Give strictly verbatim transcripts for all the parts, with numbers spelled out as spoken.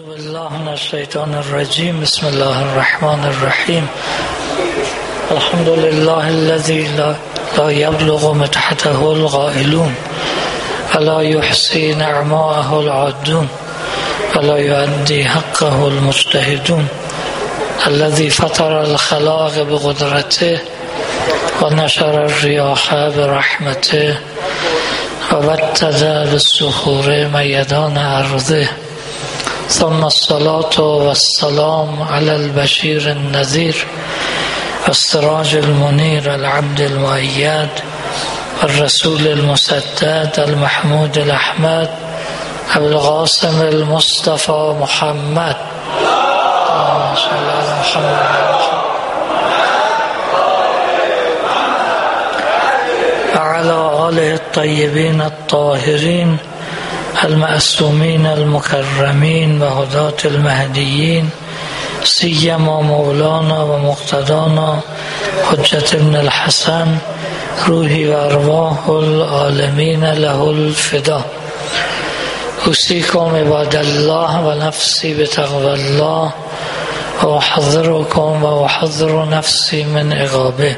بالله من الشیطان الرجیم. بسم الله الرحمن الرحیم. الحمد لله الذي لا, لا يبلغ مدحته القائلون ولا يحصي نعماءه العادون ولا يؤدي حقه المجتهدون الذي فطر الخلاق بقدرته ونشر الرياح برحمته وبتد بالصخور ميدان أرضه ثم الصلاة والسلام على البشير النذير والسراج المنير العبد المؤيد والرسول المسدد المحمود الأحمد أبو القاسم المصطفى محمد اللهم صل على محمد وعلى آله الطيبين الطاهرين المعصومين المكرمين وهداة المهديين سيما مولانا ومقتدانا حجة ابن الحسن روحي وأرواح العالمين له الفداء. أوصيكم عباد الله ونفسي بتقوى الله وأحذركم وأحذر نفسي من عقابه.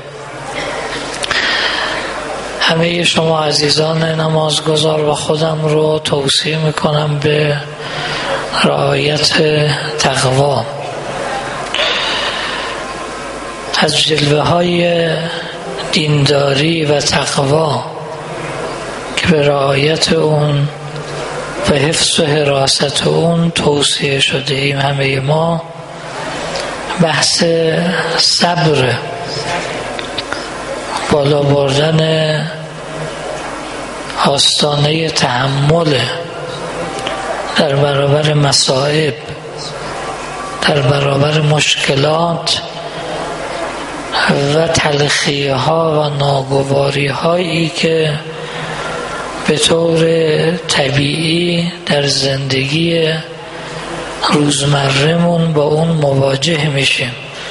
همه شما عزیزان نمازگزار و خودم رو توصیه میکنم به رعایت تقوا. از جلوه های دینداری و تقوا که به رعایت اون و حفظ و حراست اون توصیه شده ایم همه ما، بحث صبر، بالا بردن آستانه تحمل در برابر مصائب، در برابر مشکلات و تلخی ها و ناگواری هایی که به طور طبیعی در زندگی روزمره‌مون با اون مواجه میشیم.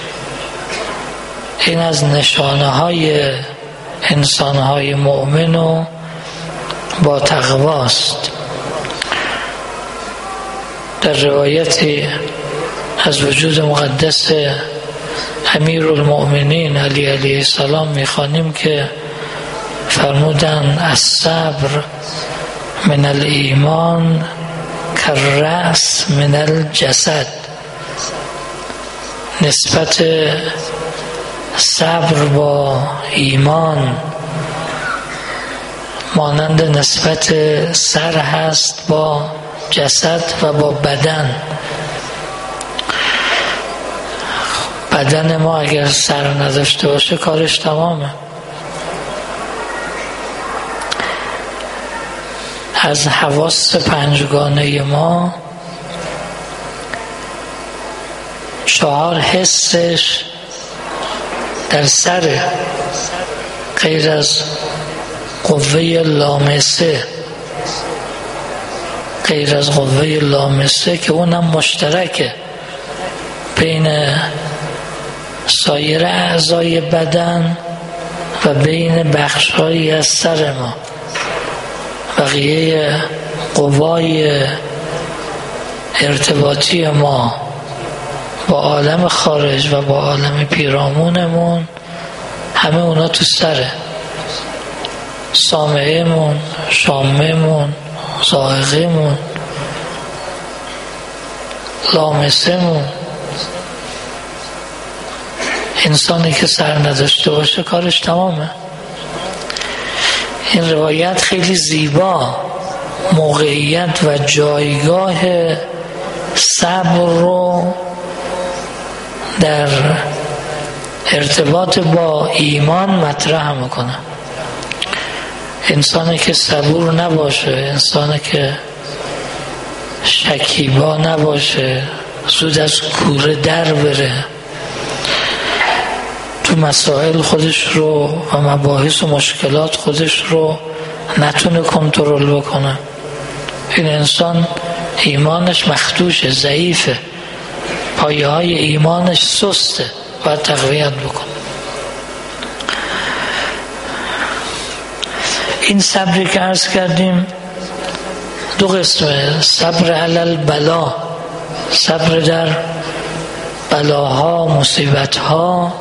این از نشانه های انسان های مؤمن و با تقواست. در روایتی از وجود مقدس امیر المؤمنین علی علیه السلام میخوانیم که فرمودن الصبر من الایمان کالرأس من الجسد. نسبت صبر با ایمان مانند نسبت سر هست با جسد و با بدن. بدن ما اگر سر نداشته باشه کارش تمامه. از حواس پنجگانه ما چهار حسش در سر، غیر از قوه لامسه، غیر از قوه لامسه که اونم مشترکه بین سایر اعضای بدن و بین بخش‌هایی از سر ما. بقیه قوای ارتباطی ما با عالم خارج و با عالم پیرامونمون همه اونا تو سره. سامعهمون، شامهمون، ذائقهمون، لامسهمون. انسانی که سر نداشته باشه کارش تمامه. این روایت خیلی زیبا موقعیت و جایگاه صبر رو در ارتباط با ایمان مطرح میکنه. انسانی که صبور نباشه، انسانی که شکیبا نباشه، زود از کوره در بره، تو مسائل خودش رو و مباحث و مشکلات خودش رو نتونه کنترل بکنه، این انسان ایمانش مخدوشه، ضعیفه، پایه های ایمانش سسته، باید تقویت بکنه. این صبری که عرض کردیم دو قسمه: صبر علی البلا صبر در بلاها، مصیبتها،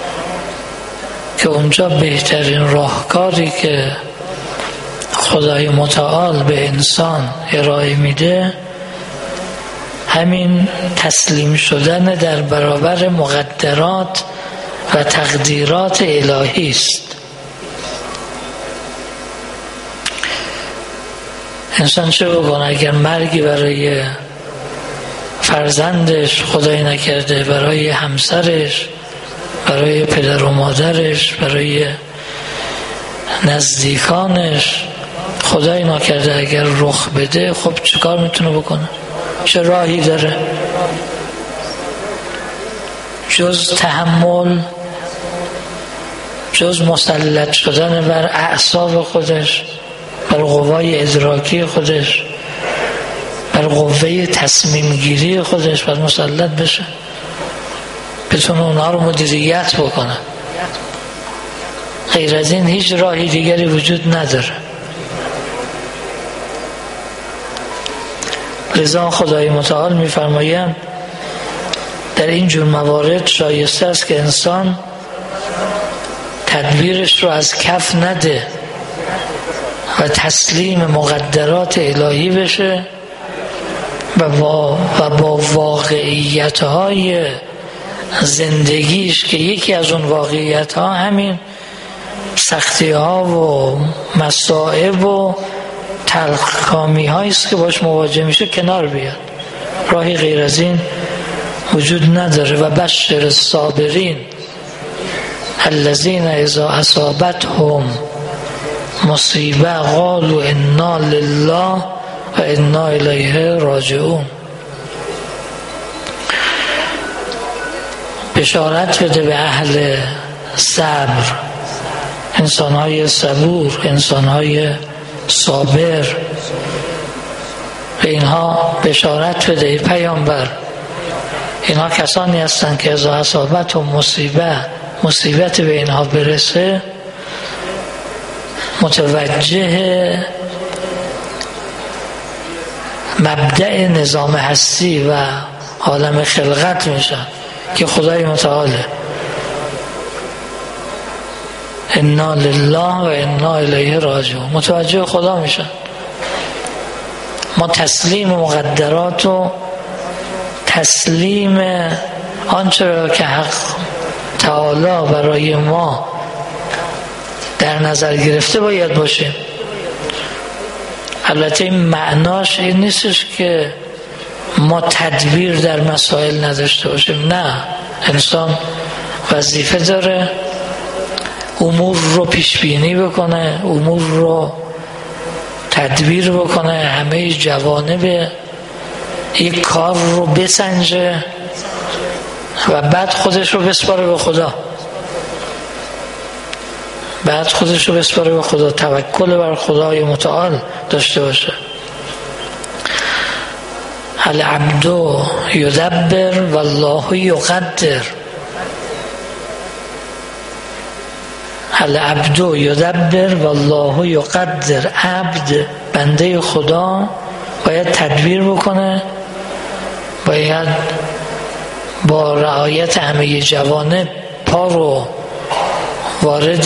که اونجا بهترین راهکاری که خدای متعال به انسان ارائه میده همین تسلیم شدن در برابر مقدرات و تقدیرات الهی است. انسان چه بکنه اگر مرگی برای فرزندش خدای نکرده، برای همسرش، برای پدر و مادرش، برای نزدیکانش خدای نکرده اگر رخ بده، خب چه کار میتونه بکنه؟ چه راهی داره جز تحمل، جز مسلط شدن بر اعصاب خودش، بر قوای ادراکی خودش، بر قوه تصمیم گیری خودش، بر مسلط بشه، بتونه اونها رو مدیریت بکنه. غیر از این هیچ راهی دیگری وجود نداره. لذا خدای متعال می‌فرمایند در این جور موارد شایسته است که انسان تدبیرش رو از کف نده و تسلیم مقدرات الهی بشه و با, و با واقعیت‌های زندگیش که یکی از اون واقعیت‌ها همین سختی‌ها و مصائب و تلخکامی هایی است که باش مواجه میشه کنار بیاد. راهی غیر از این وجود نداره. و بشر الصابرین الذین اذا اصابتهم مصیبه قالوا انا لله و انا الیه راجعون. بشارت بده به اهل صبر، انسان‌های صبور، انسان‌های صابر، به اینها بشارت بده ای پیامبر. اینها کسانی هستند که اذا اصابتهم مصیبه، مصیبت به اینها برسه، متوجه مبدأ نظام هستی و عالم خلقت میشن که خدای متعاله. انا لله و انا الیه راجعون، متوجه خدا میشن. ما تسلیم مقدرات و تسلیم آنچه که حق تعالی برای ما در نظر گرفته باید باشیم. البته این معناش این نیستش که ما تدبیر در مسائل نداشته باشیم، نه، انسان وظیفه داره امور رو پیش بینی بکنه، امور رو تدبیر بکنه، همه جوانب یک کار رو بسنجه و بعد خودش رو بسپاره به خدا. بعد خودش رو بسپاره به خدا، توکل بر خدای متعال داشته باشه. العبد یدبر والله یقدر. العبد یدبر والله یقدر. عبد، بنده خدا، باید تدبیر بکنه، باید با رعایت همه جوانب پا رو وارد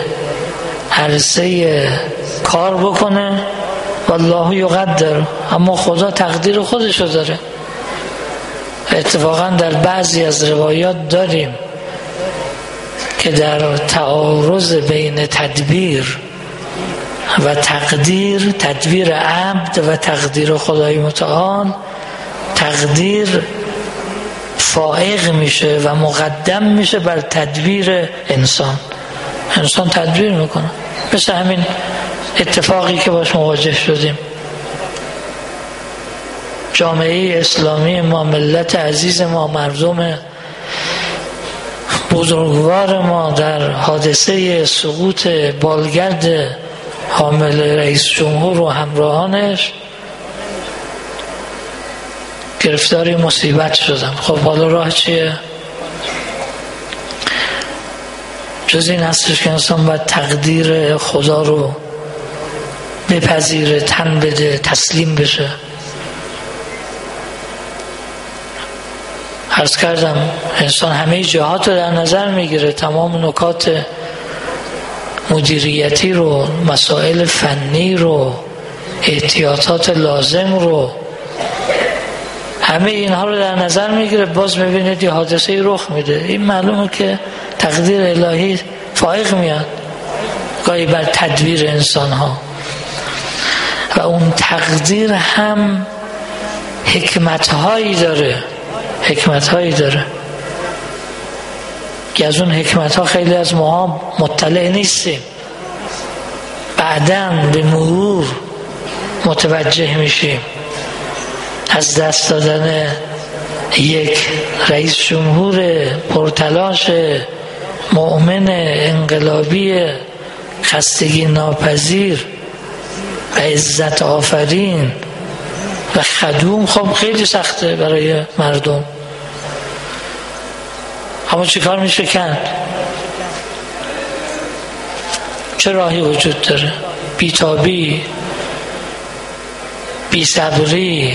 عرصه کار بکنه. والله یقدر، اما خدا تقدیر خودشو داره. اتفاقا در بعضی از روایات داریم که در تعارض بین تدبیر و تقدیر، تدبیر عبد و تقدیر خدای متعال، تقدیر فائق میشه و مقدم میشه بر تدبیر انسان. انسان تدبیر میکنه، مثل همین اتفاقی که باش مواجه شدیم. جامعه اسلامی ما، ملت عزیز ما، مردم بزرگوار ما در حادثه سقوط بالگرد حامل رئیس جمهور و همراهانش گرفتاری مصیبت شدن. خب حالا راه چیه؟ جز این هستش که انسان باید تقدیر خدا رو بپذیره، تن بده، تسلیم بشه. عرض کردم انسان همه جهات رو در نظر میگیره، تمام نکات مدیریتی رو، مسائل فنی رو، احتیاطات لازم رو، همه اینها رو در نظر میگیره. باز میبینید یه حادثه رخ میده، این معلومه که تقدیر الهی فائق میاد گاهی بر تدبیر انسان ها، و اون تقدیر هم حکمت هایی داره، حکمت هایی داره که از اون حکمت ها خیلی از ما مطلع نیستیم، بعداً به مرور متوجه میشیم. از دست دادن یک رئیس جمهور پرتلاش مؤمن انقلابی خستگی ناپذیر و عزت آفرین و خدوم خب خیلی سخته برای مردم، اما چی کار میشه کرد؟ چه راهی وجود داره؟ بیتابی، بی صبری،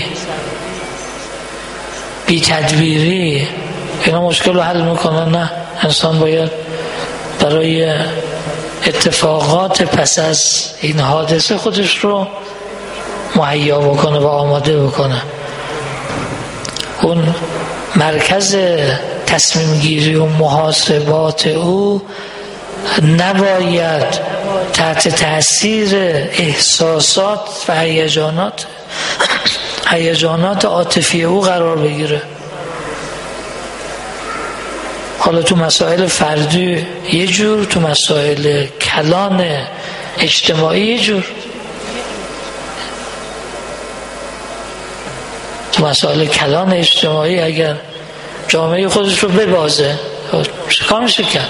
بی تدبیری، اینا مشکل رو حل میکنن؟ نه، انسان باید برای اتفاقات پس از این حادثه خودش رو مهیا بکنه و آماده بکنه. اون مرکز تصمیم گیری و محاسبات او نباید تحت تأثیر احساسات و هیجانات هیجانات عاطفی او قرار بگیره. حالا تو مسائل فردی یه جور، تو مسائل کلان اجتماعی یه جور. تو مسائل کلان اجتماعی اگر جامعه خودش رو ببازه چیکار میشه کرد؟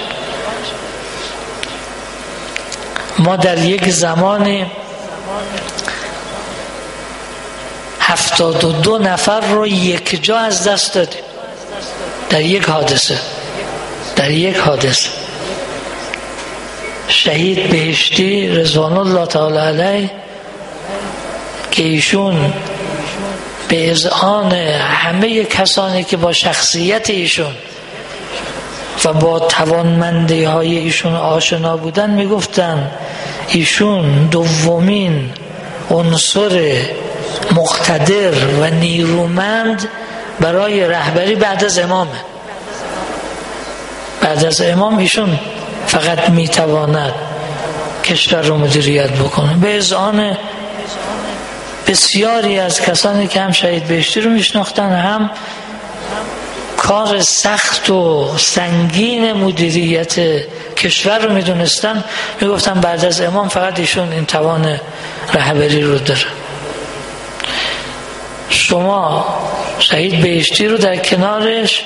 ما در یک زمانی هفتاد و دو نفر رو یک جا از دست دادیم در یک حادثه در یک حادثه شهید بهشتی رضوان الله تعالی علیه که ایشون به اذعان همه کسانی که با شخصیت ایشون و با توانمندی های ایشون آشنا بودن میگفتن ایشون دومین عنصر مقتدر و نیرومند برای رهبری بعد از امامه. بعد از امام ایشون فقط میتواند کشور رو مدیریت بکنه. به اذعان بسیاری از کسانی که هم شهید بهشتی رو میشناختن، هم کار سخت و سنگین مدیریت کشور رو میدونستن، میگفتن بعد از امام فقط ایشون این توان رهبری رو داره. شما شهید بهشتی رو در کنارش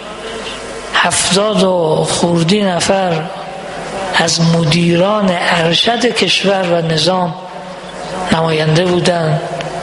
هفتاد و خوردی نفر از مدیران ارشد کشور و نظام، نماینده بودن،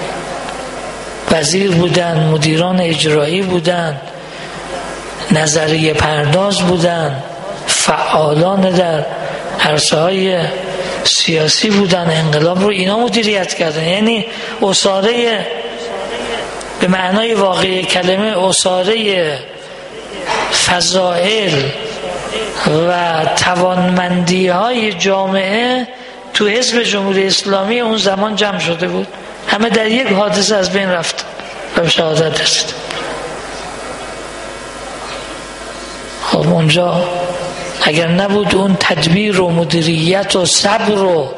وزیر بودن، مدیران اجرایی بودن، نظریه پرداز بودن، فعالان در عرصه‌های سیاسی بودن، انقلاب رو اینا مدیریت کردن. یعنی اساره به معنای واقعی کلمه، اساره فضائل و توانمندی های جامعه تو حزب جمهوری اسلامی اون زمان جمع شده بود. همه در یک حادثه از بین رفتن و به شهادت رسید. خب اونجا اگر نبود اون تدبیر و مدیریت و صبر و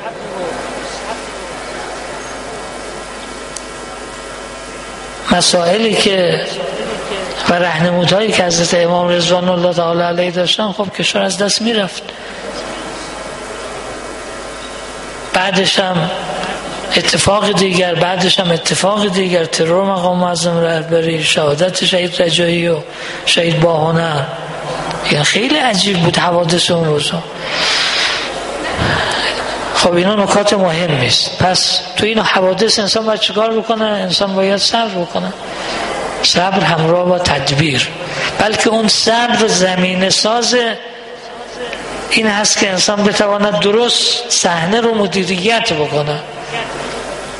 مسائلی که و راهنمودهایی که حضرت امام رضوان الله تعالی علیه داشتن، خب کشور از دست میرفت. بعدش هم اتفاق دیگر بعدش هم اتفاق دیگر ترور مقام معظم رهبری، شهادت شهید رجایی و شهید باهنر. یعنی خیلی عجیب بود حوادث اون روزا. خب اینا نکات مهمی است. پس تو این حوادث انسان باید چیکار بکنه؟ انسان باید صبر بکنه، صبر همراه با تدبیر. بلکه اون صبر زمینه ساز این هست که انسان بتواند درست صحنه رو مدیریت بکنه.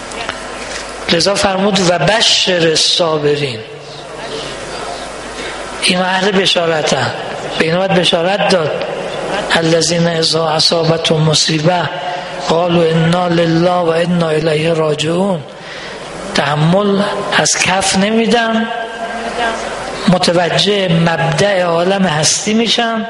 لذا فرمود و بشر الصابرین، این اهل بشارتن، به این باید بشارت داد. الذین اذا اصابتهم مصیبه قالوا انا لله و انا الیه راجعون. تحمل از کف نمیدن، متوجه مبدأ عالم هستی میشن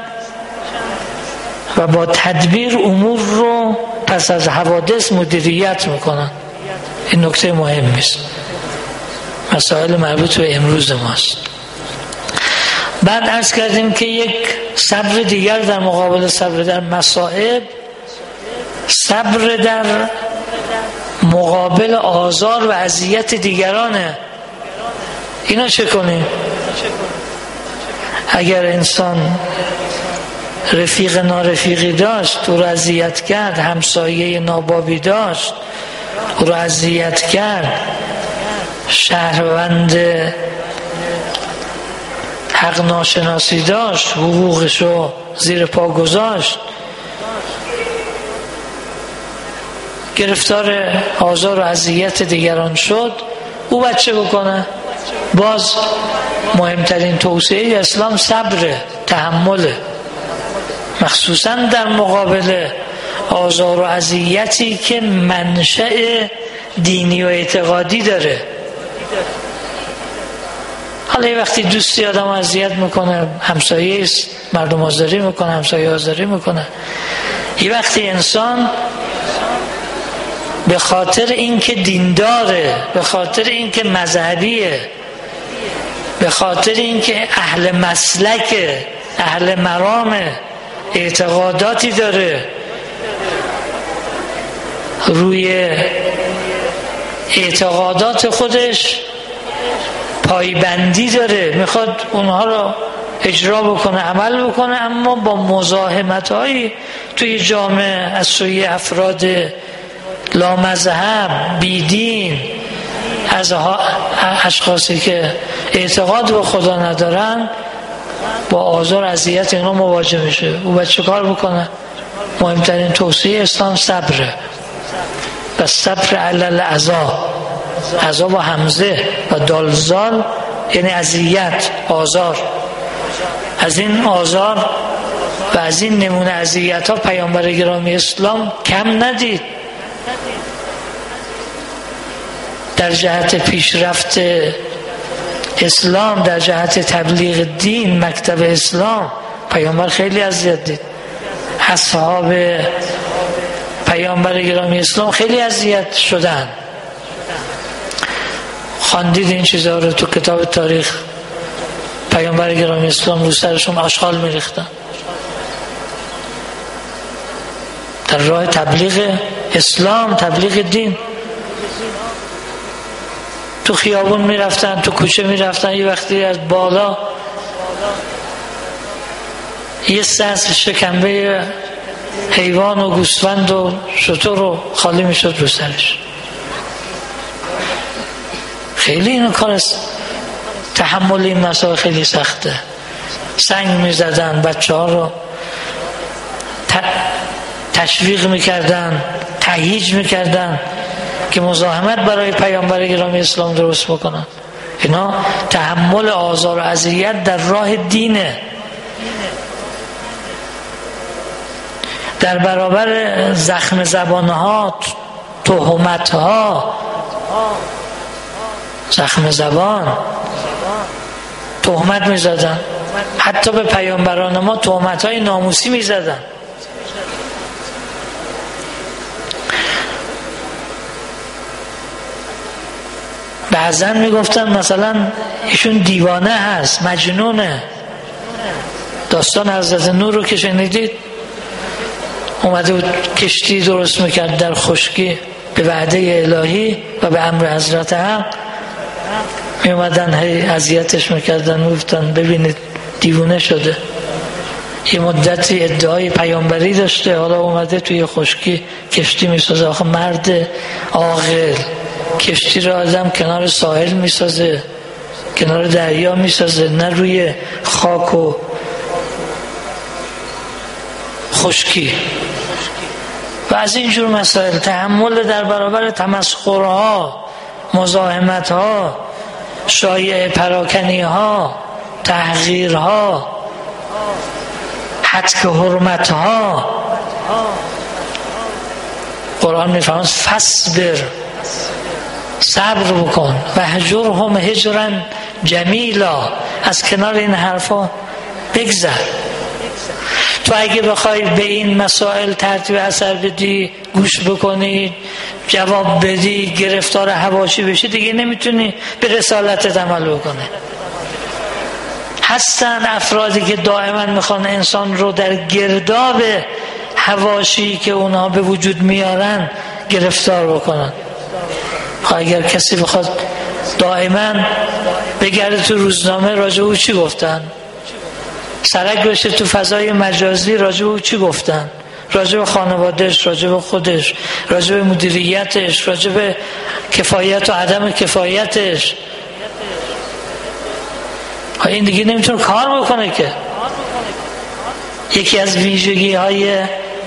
و با تدبیر امور رو پس از حوادث مدیریت میکنن. این نکته مهمی است، مسائل مربوط به امروز ماست. بعد عرض کردیم که یک صبر دیگر در مقابل صبر در مصائب، صبر در مقابل آزار و اذیت دیگرانه. اینا چه کنیم؟ اگر انسان رفیق نارفیقی داشت، او رو اذیت کرد، همسایه نابابی داشت، او رو اذیت کرد، شهروند حق ناشناسی داشت، حقوقش رو زیر پا گذاشت، گرفتار آزار و اذیت دیگران شد، او باید چه بکنه؟ باز مهمترین توصیه اسلام صبر، تحمله، مخصوصا در مقابل آزار و اذیتی که منشأ دینی و اعتقادی داره. حالا یه وقتی دوستی آدم اذیت میکنه، همسایه است، مردم آزاری میکنه، همسایه آزاری میکنه. یه وقتی انسان به خاطر اینکه دینداره، به خاطر اینکه مذهبیه، به خاطر اینکه اهل مسلکه، اهل مرامه، اعتقاداتی داره، روی اعتقادات خودش پایبندی داره، میخواد اونها رو اجرا بکنه، عمل بکنه، اما با مزاحمت‌هایی توی جامعه از سوی افراد لامذهب، بیدین، از اشخاصی که اعتقاد به خدا ندارن، با آزار اذیت اینا مواجه میشه. او باید چه کار بکنه؟ مهمترین توصیه اسلام صبره. و صبر علی العزا، عزا با همزه و دالزال یعنی اذیت، آزار. از این آزار و از این نمونه اذیت ها پیامبر گرامی اسلام کم ندید. در جهت پیشرفت اسلام، در جهت تبلیغ دین، مکتب اسلام، پیامبر خیلی اذیت دید. اصحاب پیامبر گرامی اسلام خیلی اذیت شدن. خواندید این چیزها رو تو کتاب تاریخ. پیامبر گرامی اسلام رو سرشون آشغال میریختن در راه تبلیغ اسلام، تبلیغ دین. تو خیابون میرفتن، تو کوچه میرفتن، یه وقتی از بالا یه سطل شکنبه حیوان و گوسفند و شتر رو خالی میشد رو سرش. خیلی اینو کار است. تحمل این مسائل خیلی سخته. سنگ میزدن، بچه ها رو تشویق میکردن، تهییج میکردن که مزاحمت برای پیامبر گرامی اسلام درست بکنن. اینا تحمل آزار و اذیت در راه دینه. در برابر زخم زبانها، تهمتها، زخم زبان، تهمت میزدن. حتی به پیامبران ما تهمتهای ناموسی میزدن. بعضا میگفتن مثلا ایشون دیوانه هست، مجنونه. داستان حضرت نور رو که شنیدید، اومده بود کشتی درست میکرد در خشکی به وعده الهی و به امر حضرت حق. می اومدن هی اذیتش میکردن، میگفتن ببینید دیوانه شده، یه مدتی ادعای پیامبری داشته، حالا اومده توی خشکی کشتی میسازه. آخه مرد عاقل کشتی را آدم کنار ساحل میسازه، کنار دریا میسازه، نه روی خاک و خشکی. و از اینجور مسائل تحمل در برابر تمسخرها، مزاحمتها، شایعه پراکنیها، تحقیرها، هتک حرمتها. قرآن میفرماید فصبر، صبر بکن، و هجرهم هجرا جمیلا، از کنار این حرفا بگذر. تو اگه بخوای به این مسائل ترتیب اثر بدی، گوش بکنی، جواب بدی، گرفتار حواشی بشی، دیگه نمیتونی به رسالتت عمل بکنی. هستن افرادی که دائما میخوان انسان رو در گرداب حواشی که اونها به وجود میارن گرفتار بکنن. اگر کسی بخواد دائما بگرده تو روزنامه راجع او چی گفتن، سرک بشه تو فضای مجازی راجع او چی گفتن، راجع به خانوادهش، راجع به خودش، راجع به مدیریتش، راجع به کفایت و عدم کفایتش، این دیگه نمیتونه کار بکنه. که یکی از ویژگی های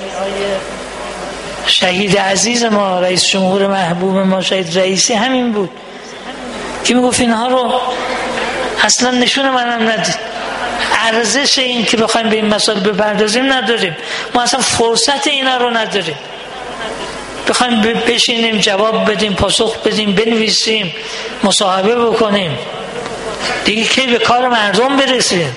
شهید عزیز ما، رئیس جمهور محبوب ما شهید رئیسی همین بود که میگفت اینها رو اصلا نشون منم ندید، ارزش این که بخوایم به این مسائل بپردازیم نداریم، ما اصلا فرصت اینا رو نداریم، بخوایم بشینیم جواب بدیم، پاسخ بدیم، بنویسیم، مصاحبه بکنیم، دیگه کی به کار مردم برسیم،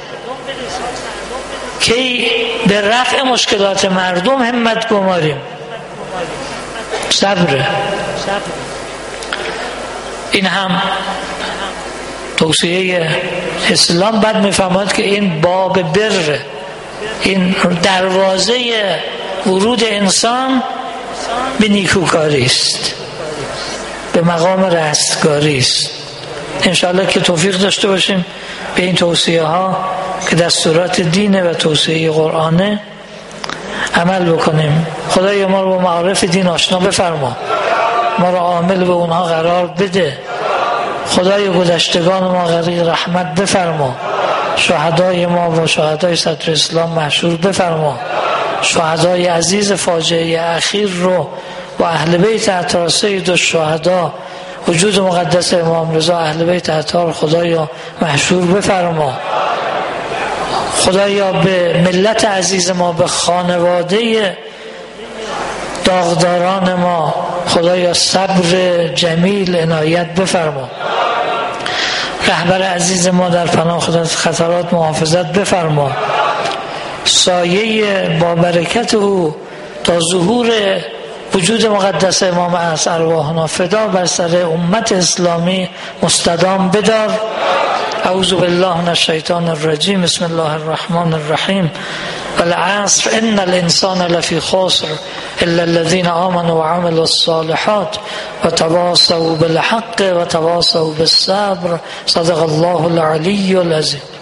کی به رفع مشکلات مردم همت گماریم. صبر. این هم توصیه اسلام. بعد میفهمد که این باب بر، این دروازه ورود انسان به نیکوکاری است، به مقام رستگاری است. انشاءالله که توفیق داشته باشیم به این توصیه ها که دستورات دینه و توصیه قرآنه عمل بکنیم. خدای ما رو با معارف دین آشنا بفرما، ما رو عامل به اونها قرار بده. خدای گذشتگان ما غریق رحمت بفرما، شهدای ما و شهدای صدر اسلام محشور بفرما، شهدای عزیز فاجعه اخیر رو و اهل بیت اطهار سید الشهدا وجود مقدس امام رضا اهل بیت اطهار خدایا محشور بفرما. خدایا به ملت عزیز ما، به خانواده داغداران ما خدایا صبر جمیل عنایت بفرما. رهبر عزیز ما در پناه خودت خطرات محافظت بفرما. سایه با برکت او تا ظهور وجود مقدس امام از ارواحنا فدا بر سر امت اسلامی مستدام بدار. اعوذ بالله من الشیطان الرجیم. بسم الله الرحمن الرحیم. والعصر ان الانسان لفی خسر الا الذين آمنوا وعملوا الصالحات وتواصوا بالحق وتواصوا بالصبر. صدق الله العلی العظیم.